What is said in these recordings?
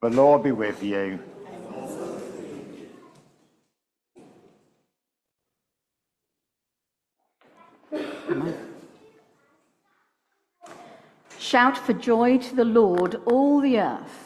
The Lord be with you. Shout for joy to the Lord, all the earth.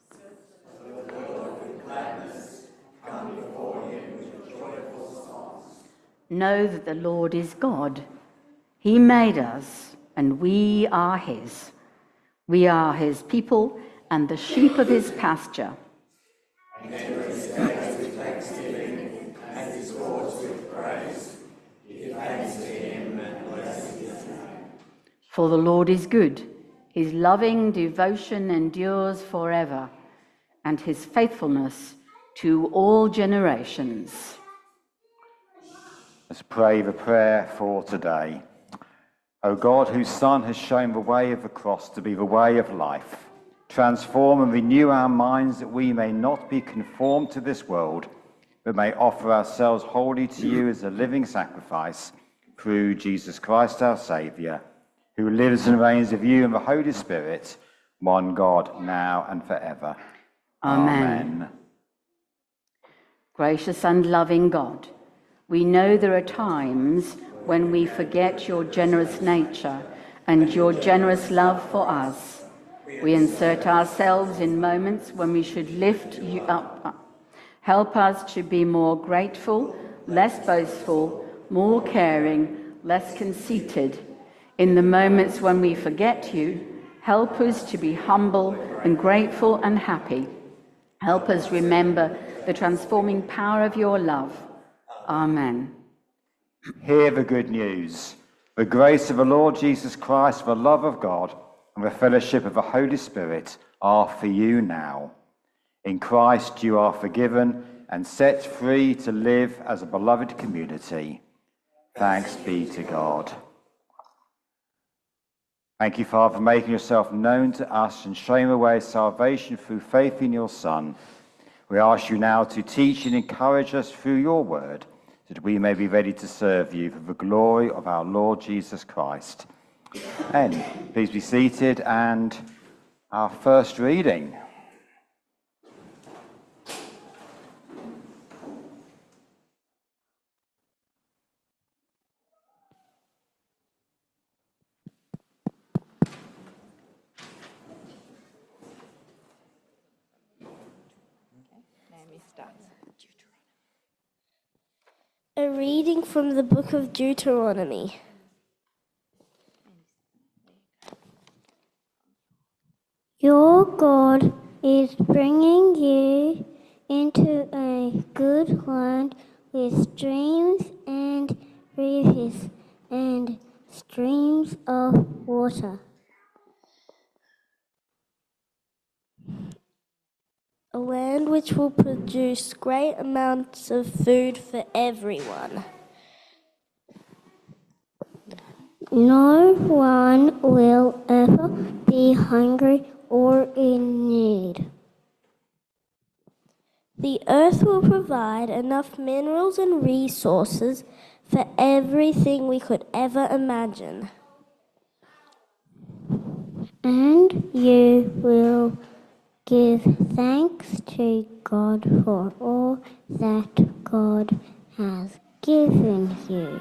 Know that the Lord is God. He made us, and we are his. We are his people and the sheep of his pasture. Enter his gates with thanksgiving and his courts with praise. Give thanks to him and bless his name. For the Lord is good. His loving devotion endures forever, and his faithfulness to all generations. Let's pray the prayer for today. O God, whose Son has shown the way of the cross to be the way of life, transform and renew our minds that we may not be conformed to this world, but may offer ourselves wholly to you as a living sacrifice through Jesus Christ our Saviour, who lives and reigns with you in the Holy Spirit, one God, now and forever. Amen. Gracious and loving God, we know there are times when we forget your generous nature and your generous love for us. We insert ourselves in moments when we should lift you up. Help us to be more grateful, less boastful, more caring, less conceited. In the moments when we forget you, help us to be humble and grateful and happy. Help us remember the transforming power of your love. Amen. Hear the good news. The grace of the Lord Jesus Christ, the love of God, and the fellowship of the Holy Spirit are for you now. In Christ you are forgiven and set free to live as a beloved community. Thanks be to God. Thank you, Father, for making yourself known to us and showing the way of salvation through faith in your Son. We ask you now to teach and encourage us through your word, that we may be ready to serve you for the glory of our Lord Jesus Christ. And please be seated, and our first reading. A reading from the book of Deuteronomy. Your God is bringing you into a good land with streams and rivers and streams of water. A land which will produce great amounts of food for everyone. No one will ever be hungry or in need. The earth will provide enough minerals and resources for everything we could ever imagine. And you will give thanks to God for all that God has given you.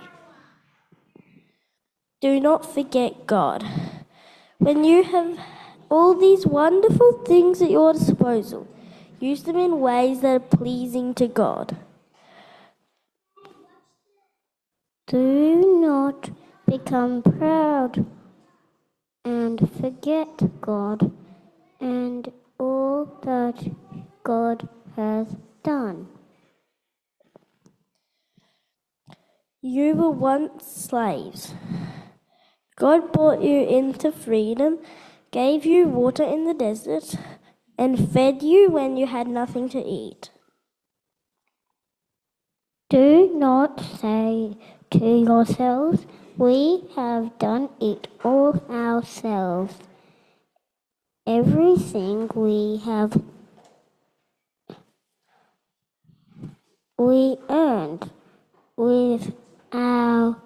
Do not forget God. When you have all these wonderful things at your disposal, use them in ways that are pleasing to God. Do not become proud and forget God and all that God has done. You were once slaves. God brought you into freedom, gave you water in the desert, and fed you when you had nothing to eat. Do not say to yourselves, we have done it all ourselves. Everything we earned with our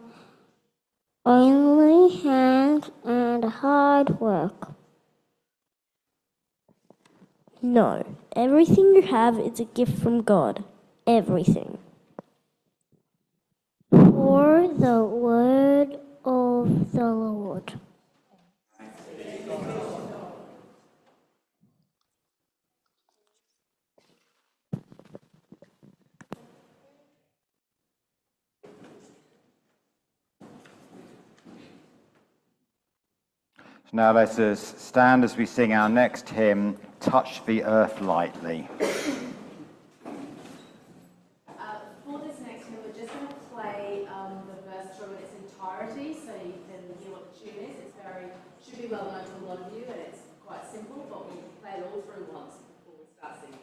only hands and hard work. No, Everything you have is a gift from God. Everything. For the word of the Lord. Now let us stand as we sing our next hymn, Touch the Earth Lightly. For this next hymn, we're just going to play the verse through in its entirety so you can hear what the tune is. Should be well known to a lot of you, and it's quite simple, but we'll play it all through once before we start singing.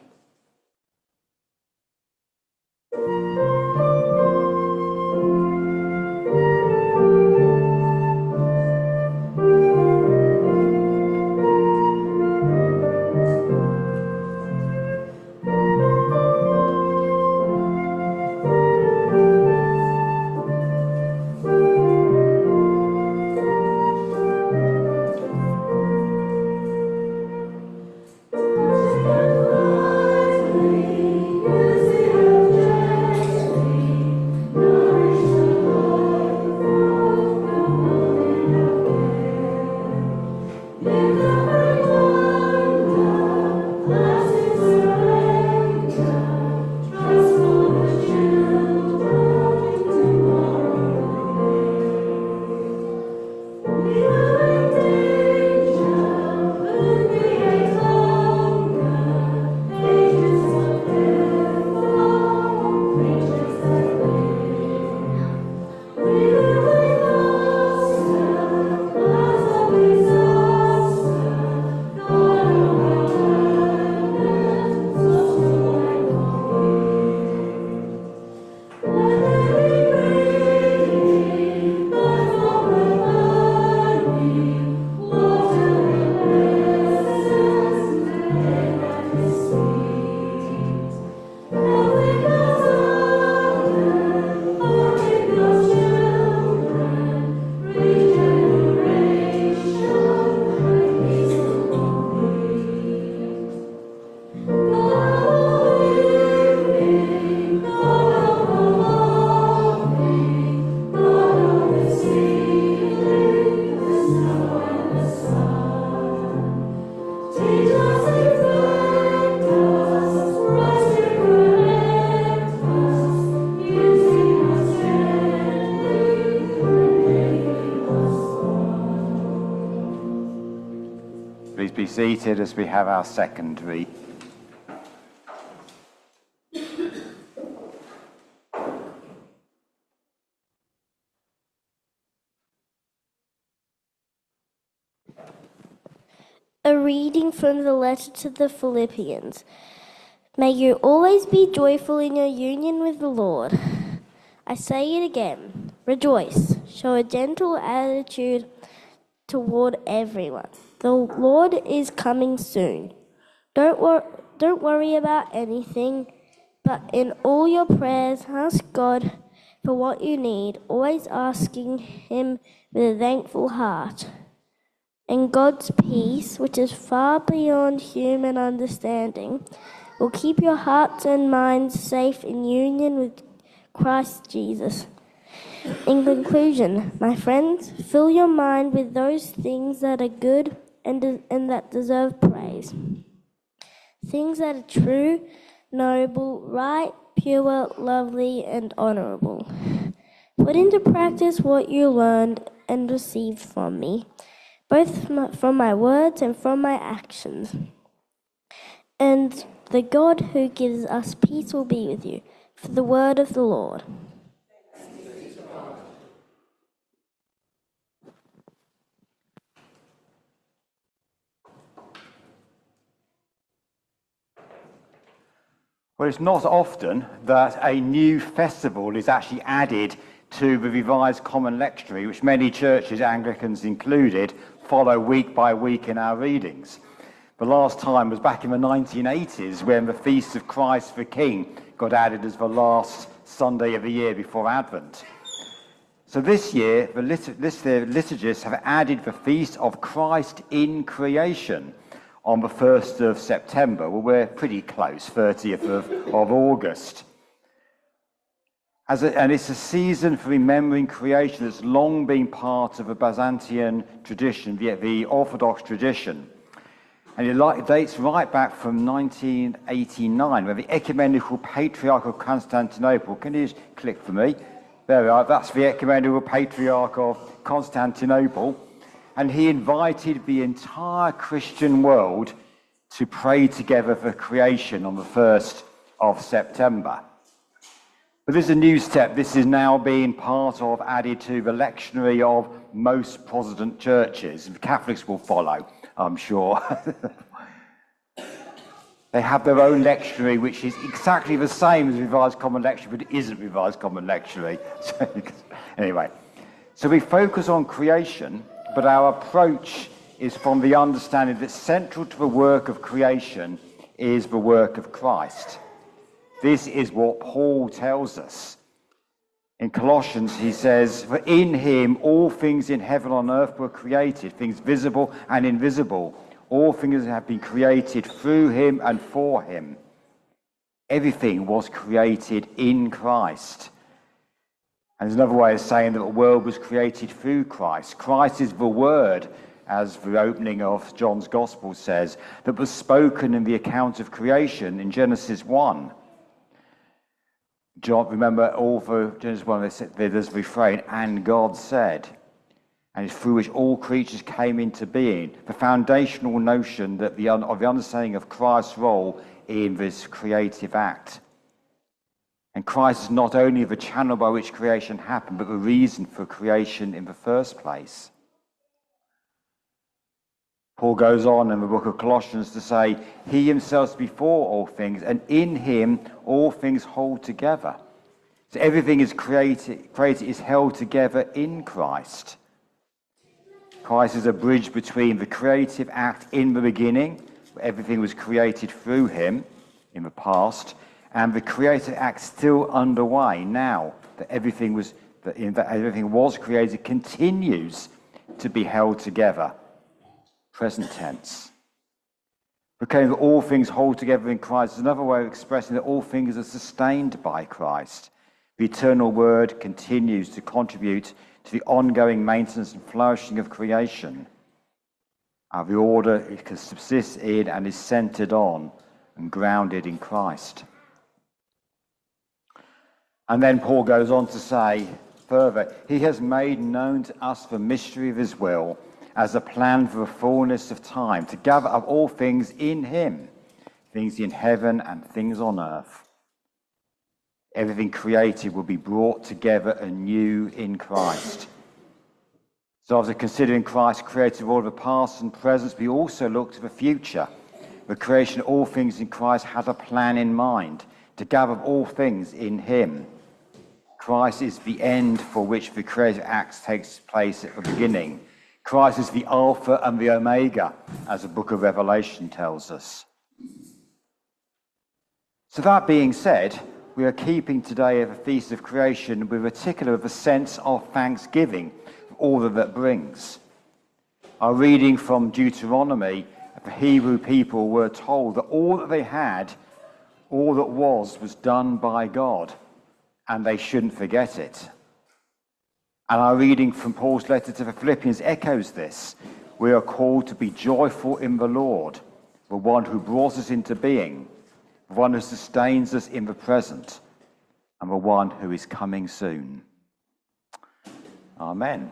Please be seated as we have our secondary. A reading from the letter to the Philippians. May you always be joyful in your union with the Lord. I say it again, rejoice. Show a gentle attitude toward everyone. The Lord is coming soon. Don't worry about anything, but in all your prayers ask God for what you need, always asking Him with a thankful heart. And God's peace, which is far beyond human understanding, will keep your hearts and minds safe in union with Christ Jesus. In conclusion, my friends, fill your mind with those things that are good and that deserve praise. Things that are true, noble, right, pure, lovely, and honorable. Put into practice what you learned and received from me, both from my words and from my actions. And the God who gives us peace will be with you. For the word of the Lord. Well, it's not often that a new festival is actually added to the Revised Common Lectionary, which many churches, Anglicans included, follow week by week in our readings. The last time was back in the 1980s when the Feast of Christ the King got added as the last Sunday of the year before Advent. So this year, the liturgists have added the Feast of Christ in Creation on the 1st of September. Well, we're pretty close, 30th of August. And it's a season for remembering creation that's long been part of a Byzantine tradition, the Orthodox tradition. And it dates right back from 1989, when the Ecumenical Patriarch of Constantinople, can you just click for me? There we are, that's the Ecumenical Patriarch of Constantinople. And he invited the entire Christian world to pray together for creation on the 1st of September. But this is a new step. This is now being added to the lectionary of most Protestant churches. The Catholics will follow, I'm sure. They have their own lectionary, which is exactly the same as Revised Common Lectionary, but it isn't Revised Common Lectionary. Anyway, so we focus on creation, but our approach is from the understanding that central to the work of creation is the work of Christ. This is what Paul tells us. In Colossians, he says, "For in him all things in heaven and on earth were created, things visible and invisible. All things have been created through him and for him." Everything was created in Christ. And there's another way of saying that the world was created through Christ. Christ is the word, as the opening of John's Gospel says, that was spoken in the account of creation in Genesis 1. John, remember, all for Genesis 1, there's the refrain, "And God said," and it's through which all creatures came into being. The foundational notion that of the understanding of Christ's role in this creative act. And Christ is not only the channel by which creation happened, but the reason for creation in the first place. Paul goes on in the book of Colossians to say, "He himself is before all things, and in him all things hold together." So everything is created is held together in Christ. Christ is a bridge between the creative act in the beginning, where everything was created through him in the past, and the creative act still underway now that everything was created, continues to be held together. Present tense. Proclaiming that all things hold together in Christ is another way of expressing that all things are sustained by Christ. The eternal word continues to contribute to the ongoing maintenance and flourishing of creation. The order it subsists in and is centered on and grounded in Christ. And then Paul goes on to say further, "He has made known to us the mystery of his will, as a plan for the fullness of time, to gather up all things in him, things in heaven and things on earth." Everything created will be brought together anew in Christ. So after considering Christ created all of the past and present, we also look to the future. The creation of all things in Christ had a plan in mind, to gather up all things in him. Christ is the end for which the creative act takes place at the beginning. Christ is the Alpha and the Omega, as the book of Revelation tells us. So that being said, we are keeping today the feast of creation with a particular of a sense of thanksgiving for all that that brings. Our reading from Deuteronomy, the Hebrew people were told that all that they had, all that was done by God, and they shouldn't forget it. And our reading from Paul's letter to the Philippians echoes this. We are called to be joyful in the Lord, the one who brought us into being, the one who sustains us in the present, and the one who is coming soon. Amen.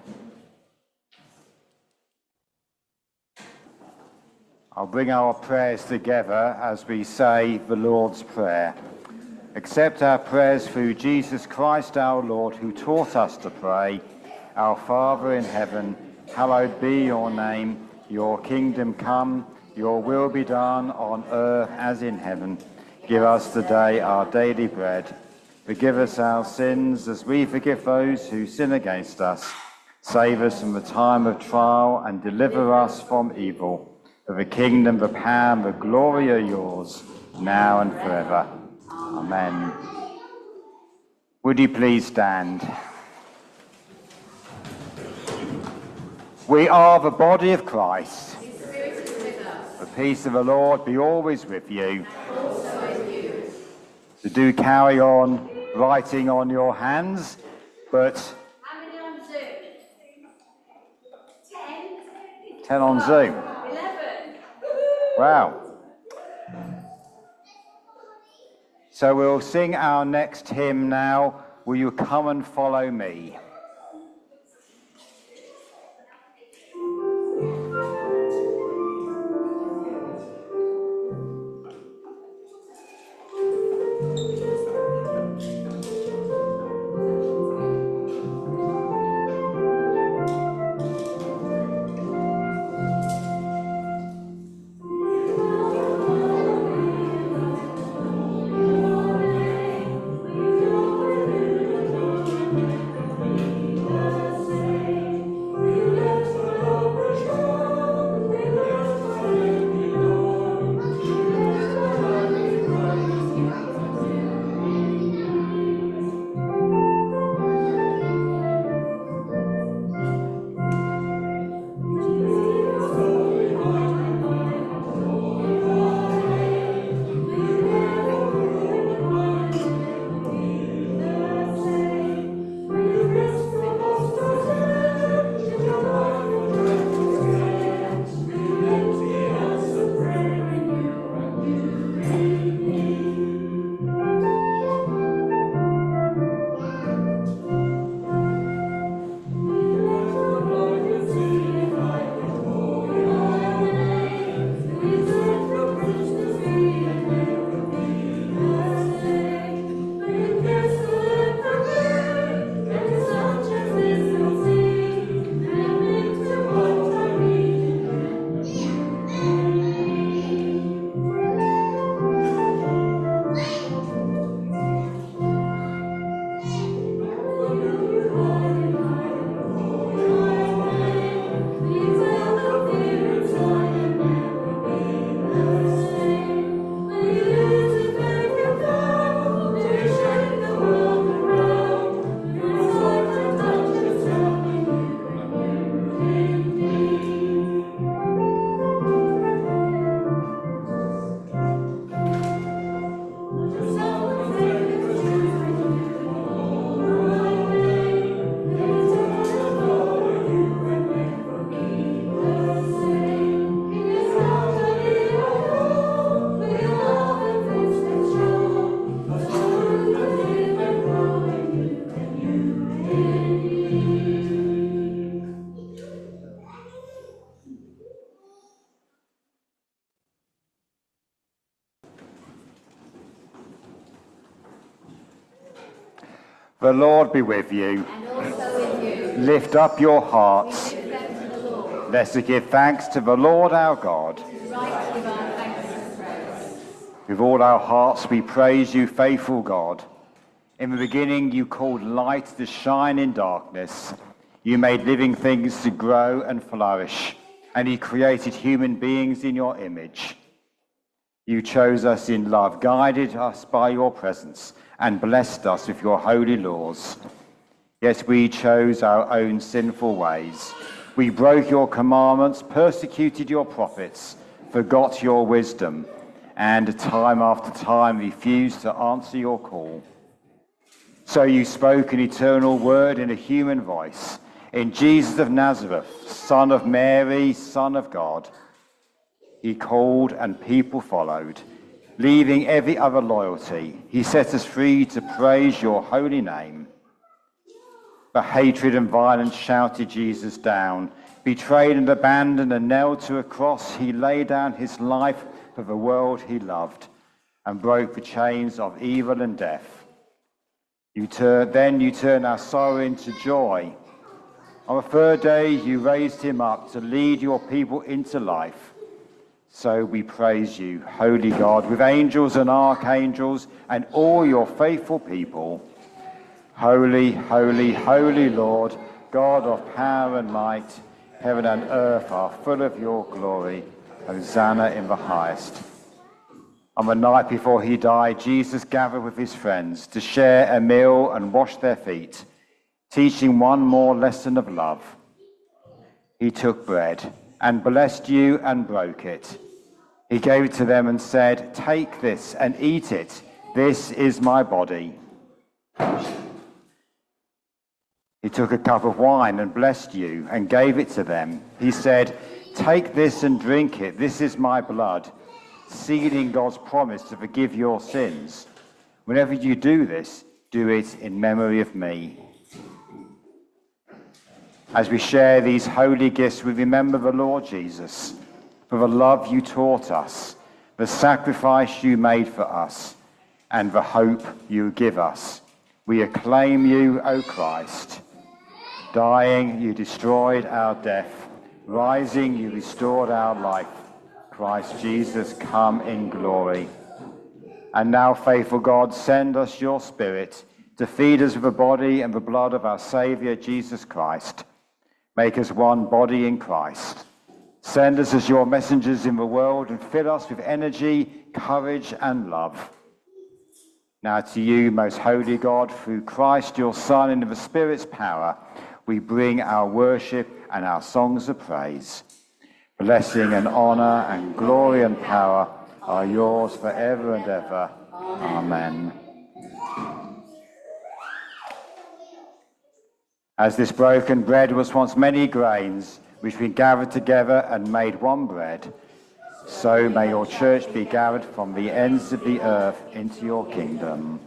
I'll bring our prayers together as we say the Lord's Prayer. Accept our prayers through Jesus Christ our Lord, who taught us to pray, "Our Father in heaven, hallowed be your name. Your kingdom come, your will be done on earth as in heaven. Give us today our daily bread. Forgive us our sins as we forgive those who sin against us. Save us from the time of trial and deliver us from evil. For the kingdom, the power, and the glory are yours, now and forever. Amen." Would you please stand? We are the body of Christ. His Spirit is with us. The peace of the Lord be always with you. Also with you. So do carry on writing on your hands, but... How many on Zoom? 10? 10 on Zoom. 11. Wow. So we'll sing our next hymn now, Will You Come and Follow Me? The Lord be with you. And also with you. Lift up your hearts. We give thanks to the Lord. Let's give thanks to the Lord our God. It is right to give our thanks and praise. With all our hearts we praise you, faithful God. In the beginning you called light to shine in darkness. You made living things to grow and flourish, and you created human beings in your image. You chose us in love, guided us by your presence, and blessed us with your holy laws. Yet we chose our own sinful ways. We broke your commandments, persecuted your prophets, forgot your wisdom, and time after time refused to answer your call. So you spoke an eternal word in a human voice, in Jesus of Nazareth, Son of Mary, Son of God. He called and people followed. Leaving every other loyalty, he set us free to praise your holy name. But hatred and violence shouted Jesus down. Betrayed and abandoned and nailed to a cross, he laid down his life for the world he loved and broke the chains of evil and death. Then you turn our sorrow into joy. On the third day, you raised him up to lead your people into life. So we praise you, holy God, with angels and archangels and all your faithful people. Holy, holy, holy Lord, God of power and might, heaven and earth are full of your glory. Hosanna in the highest. On the night before he died, Jesus gathered with his friends to share a meal and wash their feet, teaching one more lesson of love. He took bread and blessed you and broke it. He gave it to them and said, "Take this and eat it. This is my body." He took a cup of wine and blessed you and gave it to them. He said, "Take this and drink it. This is my blood, sealing God's promise to forgive your sins. Whenever you do this, do it in memory of me." As we share these holy gifts, we remember the Lord Jesus, for the love you taught us, the sacrifice you made for us, and the hope you give us. We acclaim you, O Christ. Dying, you destroyed our death. Rising, you restored our life. Christ Jesus, come in glory. And now, faithful God, send us your Spirit to feed us with the body and the blood of our Saviour, Jesus Christ. Make us one body in Christ. Send us as your messengers in the world and fill us with energy, courage, and love. Now to you, most holy God, through Christ your Son, and in the Spirit's power, we bring our worship and our songs of praise. Blessing and honour and glory and power are yours forever and ever. Amen. As this broken bread was once many grains, which we gathered together and made one bread, so may your church be gathered from the ends of the earth into your kingdom.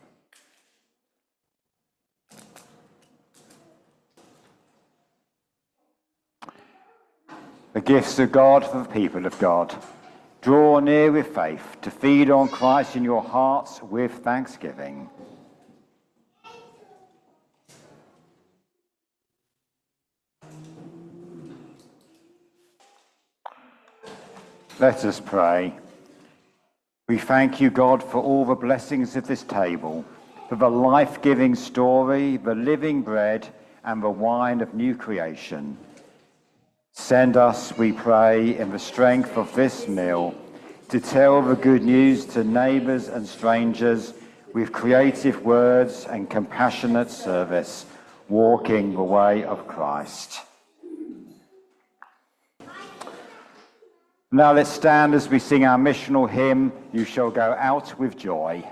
The gifts of God for the people of God. Draw near with faith to feed on Christ in your hearts with thanksgiving. Let us pray. We thank you, God, for all the blessings of this table, for the life-giving story, the living bread, and the wine of new creation. Send us, we pray, in the strength of this meal, to tell the good news to neighbours and strangers with creative words and compassionate service, walking the way of Christ. Now let's stand as we sing our missional hymn, "You Shall Go Out with Joy."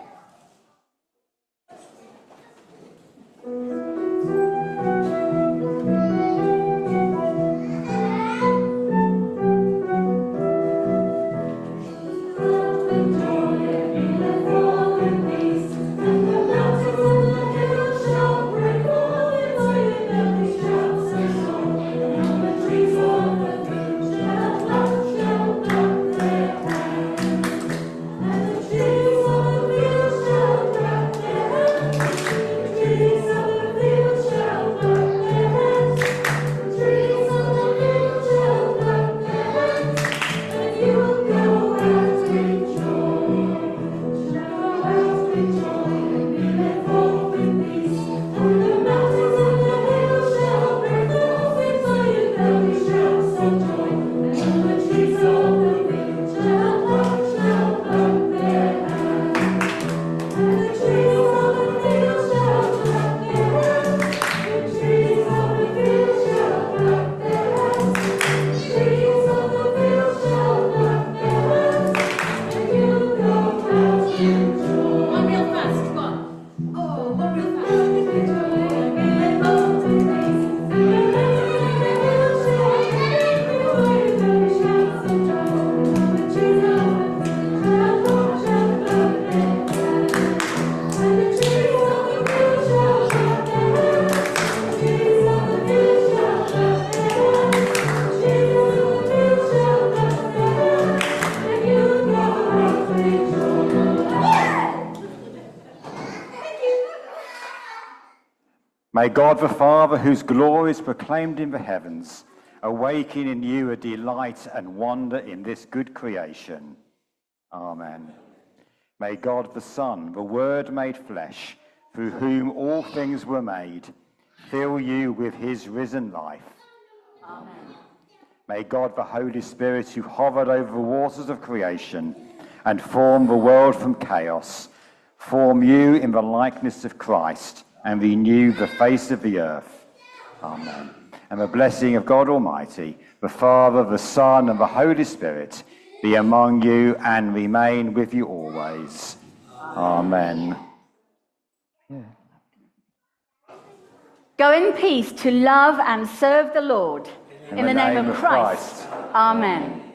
May God the Father, whose glory is proclaimed in the heavens, awaken in you a delight and wonder in this good creation. Amen. May God the Son, the Word made flesh, through whom all things were made, fill you with his risen life. Amen. May God the Holy Spirit, who hovered over the waters of creation and formed the world from chaos, form you in the likeness of Christ and renew the face of the earth. Amen. And the blessing of God Almighty, the Father, the Son, and the Holy Spirit be among you and remain with you always. Amen. Go in peace to love and serve the Lord. In the name of Christ. Amen.